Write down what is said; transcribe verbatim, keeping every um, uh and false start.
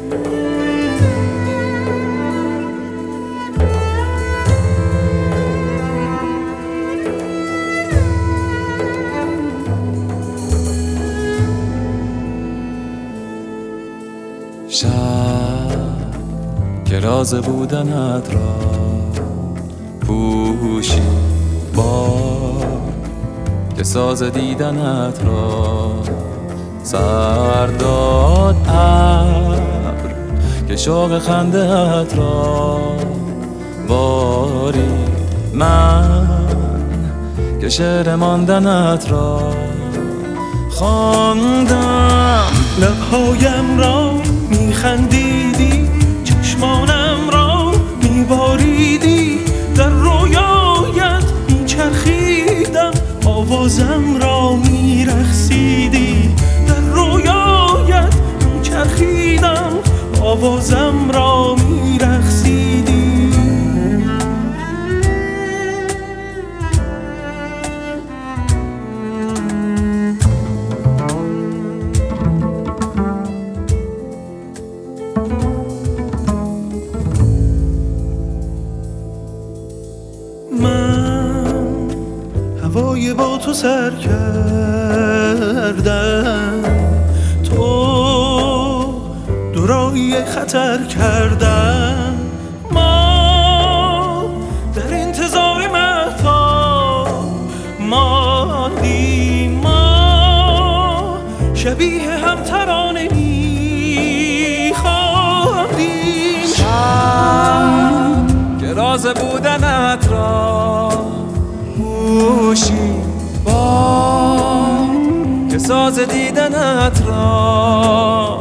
شب که راز بودنت را پوشی، باد که ساز دیدنت را سر داد، ابر که شوق خنده‌ات را باری، من که شعر ماندنت را خواندم. لبهایم را میخندیدی، چشمانم را میباریدی، در رویایت میچرخیدم، آوازم را میرقصیدی. در رویایت میچرخیدم، آوازم را میرقصیدی. من هوای با تو سر کردم، تو دورایی خطر کردم. ما در انتظار مهتاب ماندیم، ما شبیه هم ترانه میخواندیم. شب که راز بودنت را پوشی، باد که ساز دیدنت را